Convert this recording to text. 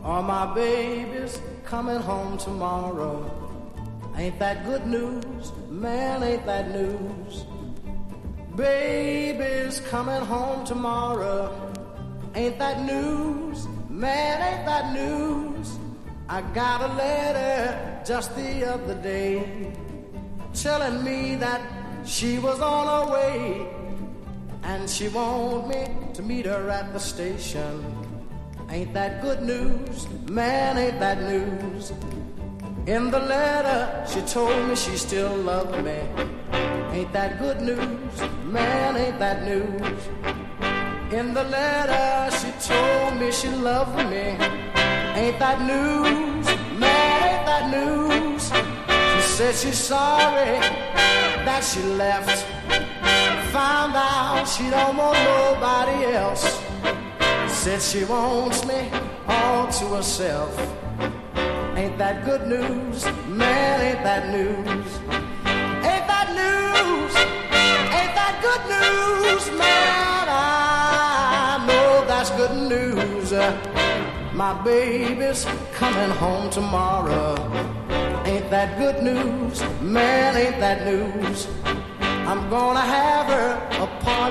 Oh, my baby's coming home tomorrow. Ain't that good news? Man, ain't that news? Baby's coming home tomorrow. Ain't that news? Man, ain't that news? I got a letter just the other day telling me that she was on her way and she want me to meet her at the station. Ain't that good news? Man, ain't that news? In the letter, she told me she still loved me. Ain't that good news? Man, ain't that news? In the letter, she told me she loved me. Ain't that news? Man, ain't that news? She said she's sorry that she left. Found out she don't want nobody else. Said she wants me all to herself. Ain't that good news? Man, ain't that news? Ain't that news? Ain't that good news? Man, I know that's good news. My baby's coming home tomorrow. Ain't that good news? Man, ain't that news? I'm gonna have her a party.